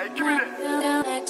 give me that.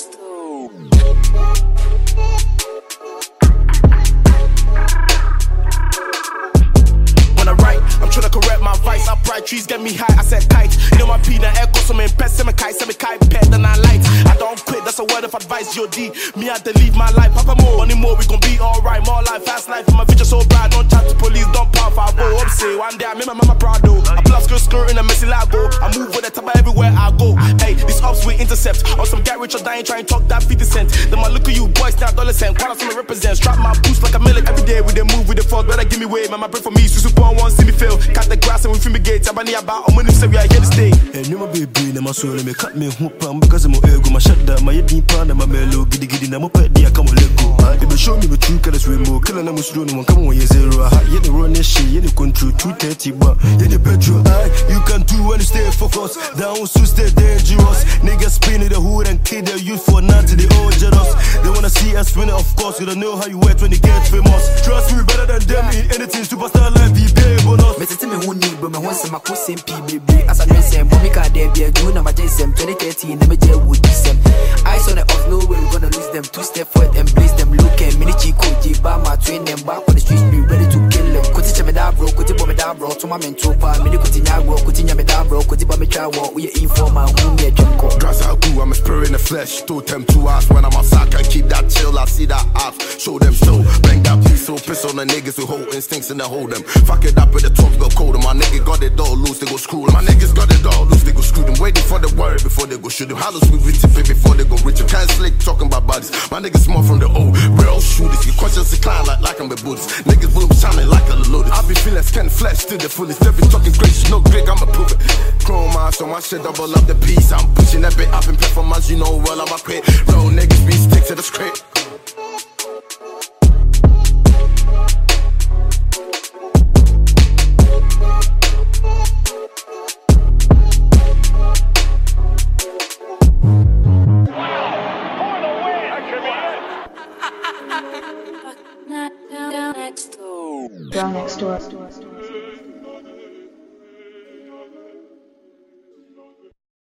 When I write, I'm trying to correct my vice. Upright trees get me high, I said tight. You know my peanut echo, so me pet, semi kite pet, then I light. I don't quit, that's a word of advice, G.O.D. Me, I had to leave my life. Papa more, money more, we gon' be alright. More life, fast life, my future so bright. Don't chat to police, don't pop, I go up, say one day I make my mama proud though. I plus skirt in a messy lago. I move with the top everywhere I go. Hey, these ops we intercept. On some get rich or dying, try and talk that 50 cent. Then I look at you boys, now adolescent. Quite some represents. Strap my boots like a million. Every day we dey move with the force, better give me way. Man, my pray for me, so super one see me fail. Cut the grass and we fumigate. Abani about on when you say we are here to stay. And you my baby, na my soul, me cut me hoop because I'm ego. My shut down, my deep pan and my mellow. Giddy giddy, na my pet, I come on let go. They be show me the true colors rainbow. Killing them with slow, no one come on, you zero. You the run this shit, you the control 230, but you the petrol. You can do when you stay focused. Down so stay dangerous. Niggas spinning the hood and kill the youth for nothing, they all jealous. They wanna see us winning, of course. You don't know how you act when you get famous. Trust me, better than them in anything. Superstar life, be pay bonus. Me tell me who need, but me want some akusim baby. As I know say, mommy can't be a June, I'm a JSM 2013, let me tell you them. Eyes on the off, no way, we gonna lose them. 2 step forward and blaze them. Look at mini chico, Jibama, train them back on the streets, be ready to kill them. Kuti me da bro, kuti bomb me da bro, to my mentor, mini kuti nyago, kuti nyame da bro, kuti bomb me chawo, we informer, who me a junko. Grass I grew, I'm a spirit in the flesh. Told them 2 hours when I'm outside, I keep that chill, I see that off. Show them show, bang that piece, so piss on the niggas who hold instincts and they hold them. Fuck it up with the tops go cold, my nigga got it all loose, they go screw them. My niggas got it all loose, they go screw them. Waiting for the word before they go shoot them. Hollows with Richie before they go rich. You can't slick talking about bodies. My niggas small from the old, real shooters. You questions decline like I'm a Buddhist. Niggas will shining like a lotus. I be feeling skin flesh to the fullest. They be talking crazy, no Greg, I'ma prove it. Chrome eyes, so my shit double up the piece. I'm pushing that bit up in performance, you know well I'm a quit. Real niggas be stick to the script. Down next door.